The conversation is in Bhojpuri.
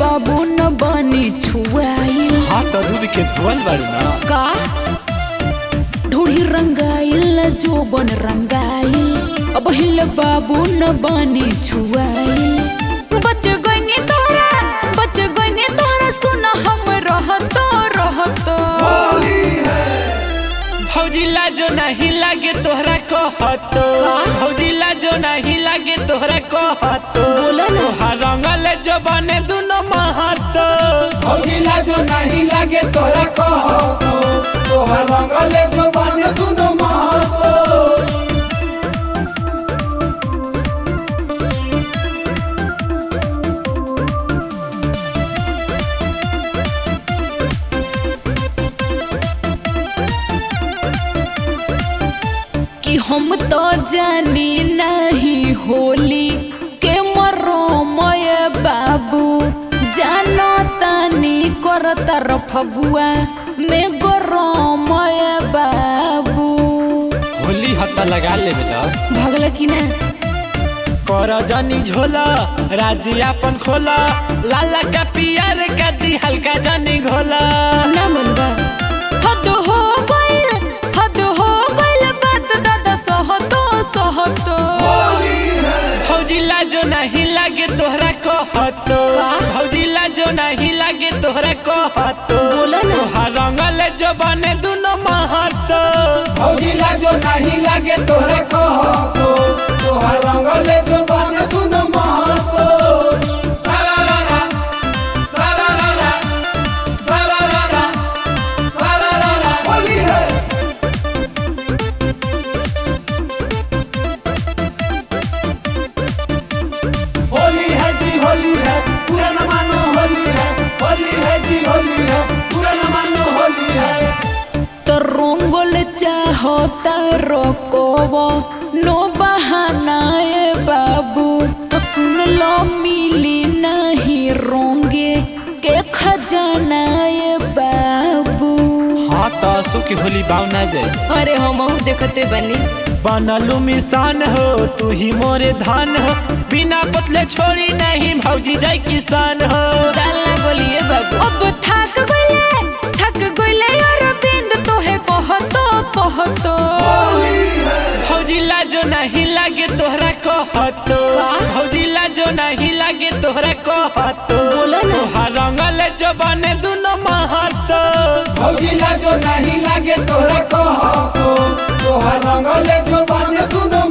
बाबू न बनी छुआई। हाँ तो दूध के धोल बाड़ी ना का ढूढ़ी रंगाइल जोबन रंगाइल अब हिले बाबू न बनी छुआई। बच गईनी तोहरा सुन हम रहतो भौजी लाजो नहीं लागे तोहरा कहतो भौजी लाजो नहीं लागे तोहरा कहतो बोला ना। तोहार रंगल जबाने दुनो महतो भौजी लाजो नहीं लागे तोहरा कहतो तोहर रंगल जबाने दुनो महतो। कि हम तो जानी नहीं होली के मरमय बाबू जानो तानी कर तरफ बुआ में गरमय बाबू। होली हत्ता लगा ले बेटा भगला कि ना कर जानी झोला राजी अपन खोला लाला का पियर का दी हल्का जानी घोला ना मनबा हद हो गइल बात दादा सहतो भौजी लाजो नहीं लागे तोहरा कहतो भौजी लाजो नहीं लागे तोहरा कहतो बोला ना। तोहार रंगल जबाने दुनो महतो भौजी लाजो नहीं लागे तोहरा कहतो तोहर रंगल जबाने दुनो महतो। सारारारा सारारारा सारारारा सारारारा होली है। होली है जी होली है पूरा न मानो होली है। होली है जी होली है पूरा न मानो होली है। तो रंगल चाहता रोकोब नो बहाना ए बाबू तो सुन लो मिली नहीं रोंगे के खजाना ए बाबू। हाँ तो आंसू की होली बावना जाए अरे हम देखते बनी बनलू मिसान हो तू ही मोरे धान हो बिना पतले छोड़ी नहीं भौजी जाए किसान हो डालना गोलिए बाबू अब थक गइले यार बिंद तोहे कहतो भौजी लाजो नहीं लागे तोहरा कहतो भौजी लाजो नहीं लागे तोहरा कहतो बोला ना। तोहार रंगल जबाने दुनो महतो भौजी लाजो नहीं लागे तोहरा कहतो तोहर रंगल जबाने दुनो